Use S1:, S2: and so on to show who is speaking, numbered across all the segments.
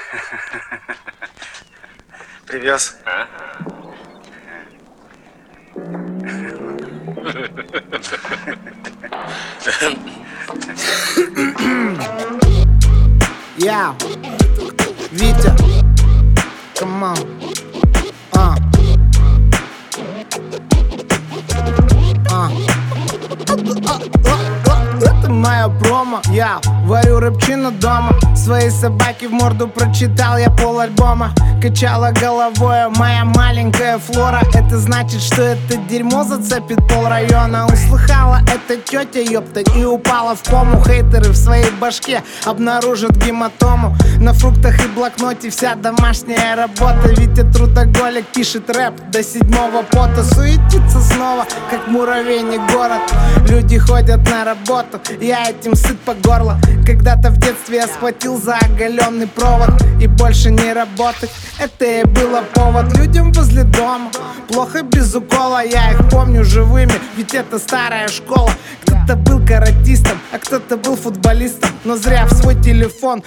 S1: Привез.
S2: Я, Витя, come on. Это моя промо. Я варю рэпчину дома. Своей собаке в морду прочитал я пол альбома. Качала головой моя маленькая Флора. Это значит, что это дерьмо зацепит пол района. Услыхала это тетя, ёпта, и упала в кому. Хейтеры в своей башке обнаружат гематому. На фруктах и блокноте вся домашняя работа. Витя трудоголик пишет рэп до седьмого пота. Суетится снова, как муравейник город. Люди ходят на работу, я этим сыт по горло. Когда-то в детстве я схватил за оголенный провод. И больше не работать, это и было повод. Людям возле дома плохо без укола. Я их помню живыми, ведь это старая школа. Кто-то был каратистом, а кто-то был футболистом. Но зря в свой телефон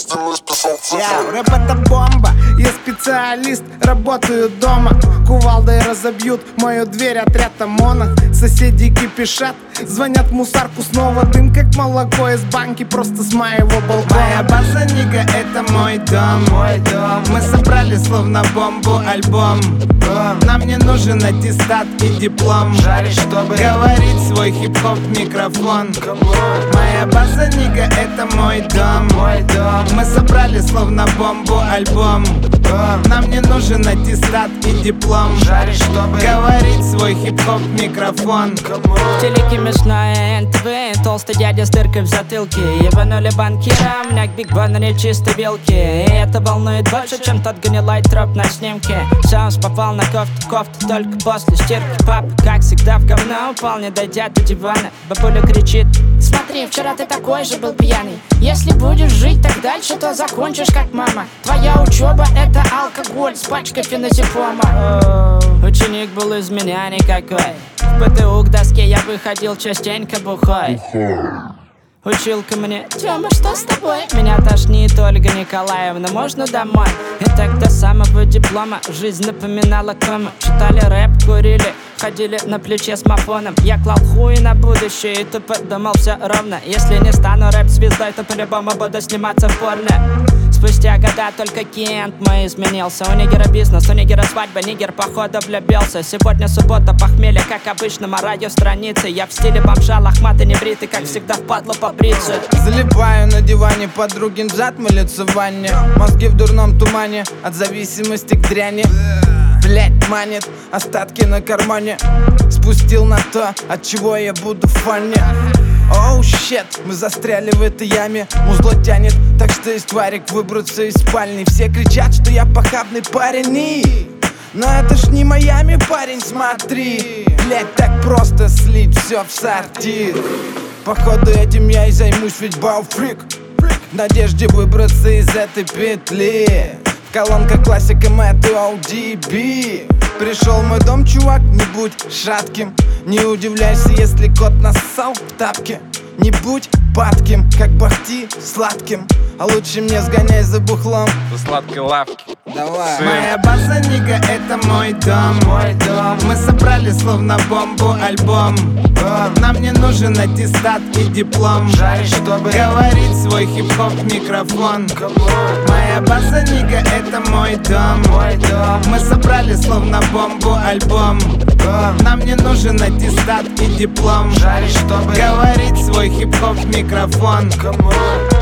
S2: рэп это бомба, я специалист, работаю дома. Кувалдой разобьют мою дверь отряд ОМОНа. Соседи кипишат, звонят в мусарку снова. Дым как молоко из банки, просто с моего балкона. Моя база Нига, это мой дом. Мы собрали словно бомбу альбом. Нам не нужен аттестат и диплом. Жарить, чтобы говорить свой хип-хоп в микрофон. Моя база Нига, это мой дом. Мы собрали словно бомбу альбом. Нам не нужен аттестат и диплом. Жарить, чтобы говорить свой хип-хоп в микрофон.
S3: В телеке мясное НТВ, толстый дядя с дыркой в затылке. Ебанули банкира, у меня к Биг Баннере чистой белки. И это волнует больше, чем тот гнилой троп на снимке. Соус попал на кофту только после стирки. Папа, как всегда, в говно упал, не дойдя до дивана. Бабуля кричит: смотри, вчера ты такой же был пьяный. Если будешь жить так дальше, то закончишь как мама. Твоя учеба — это алкоголь с пачкой феназепама. Ученик был из меня никакой. В ПТУ к доске я выходил частенько бухой. Училка мне: Тёма, что с тобой? Меня тошнит, Ольга Николаевна, можно домой? И так до самого диплома жизнь напоминала кому. Читали рэп, курили, ходили на плече с мафоном. Я клал хуй на будущее и тупо думал все ровно. Если не стану рэп-звездой, то по-любому буду сниматься в порно. Спустя года только Кент мой изменился. У нигера бизнес, у нигера свадьба, нигер походу влюбился. Сегодня суббота, похмелье, как обычно, на радиостранице. Я в стиле бомжа, лохматый, небритый, как всегда впадло побриться.
S4: Залипаю на диване, подругин зад мылится в ванне. Мозги в дурном тумане, от зависимости к дряни. Блять, манит, остатки на кармане. Спустил на то, от чего я буду в фане. Оу, щет, мы застряли в этой яме. Музло тянет, так что есть варик выбраться из спальни. Все кричат, что я похабный парень и... Но это ж не Майами, парень, смотри. Блять, так просто слить все в сортир. Походу этим я и займусь, ведь бауфрик. В надежде выбраться из этой петли. Колонка классика Мэтт и ODB. Пришел в мой дом, чувак, не будь шатким. Не удивляйся, если кот нассал в тапке. Не будь падким, как Бахти сладким. А лучше мне сгоняй за бухлом
S1: До сладкой лавки.
S4: Давай.
S2: Моя база Нига, это мой дом. Мы собрали словно бомбу альбом. Нам не нужен аттестат и диплом. Жарить, чтобы говорить свой хип-хоп в микрофон. Моя база Нига, это мой дом. Мы собрали словно бомбу альбом. Нам не нужен аттестат и диплом. Жарить, чтобы говорить свой хип-хоп в микрофон.